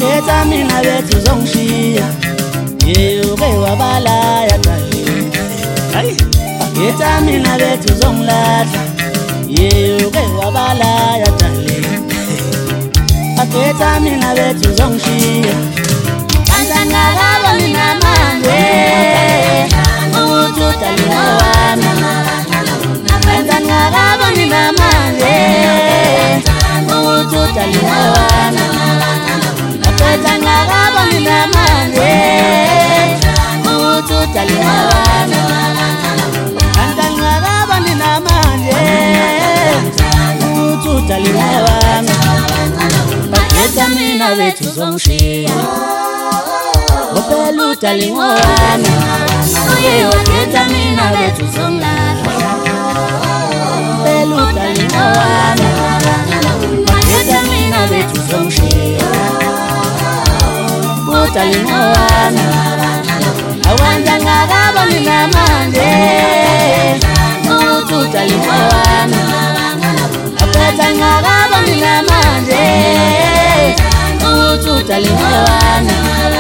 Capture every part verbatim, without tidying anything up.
wakhetha mina bethu zongishiya yeke wabalaya darling hayi wakhetha mina bethu zongilahla yeke wabalaya darling wakhetha mina bethu zongishiya kanjani ngaba mina manje uthi darling wami kanjani ngaba mina manje uthi darling wami wakhetha ngaba mina manje uthi darling wami kanjani ngaba mina manje uthi darling wami wakhetha mina bethu zongishiya Opelu darling wami uye wakhetha mina bethu zongilahla Opelu darling wami wakhetha mina bethu zongishiya darling wami awanda ngaba mina manje uthi darling wami wakhetha ngaba mina manje uthi darling wami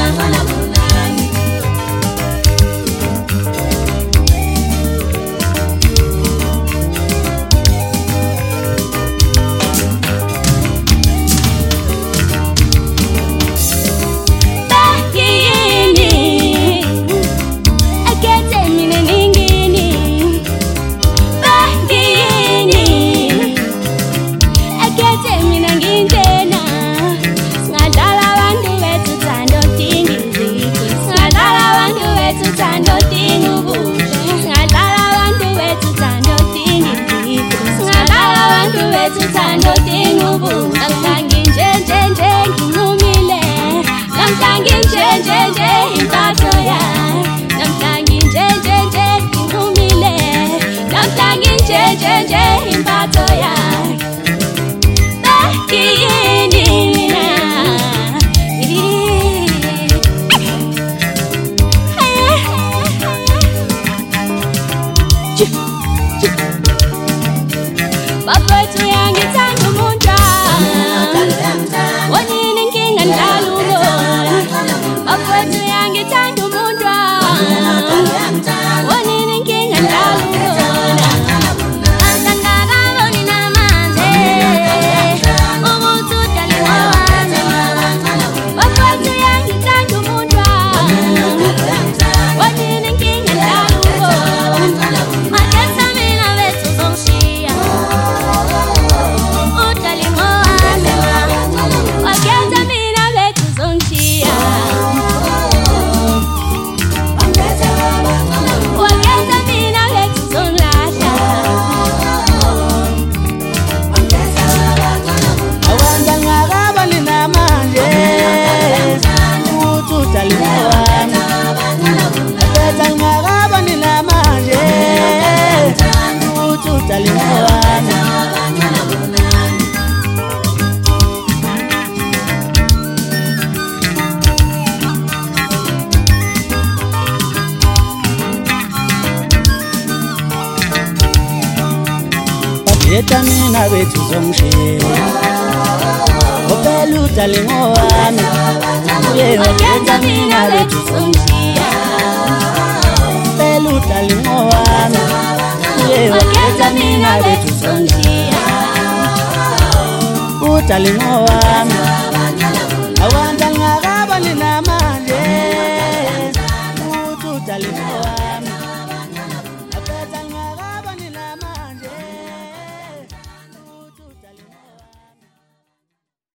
Wakhetha mina bethu zongishiya Opelu darling wami uye wakhetha mina bethu zongishiya Opelu darling wami uye wakhetha mina bethu zongishiya Darling wami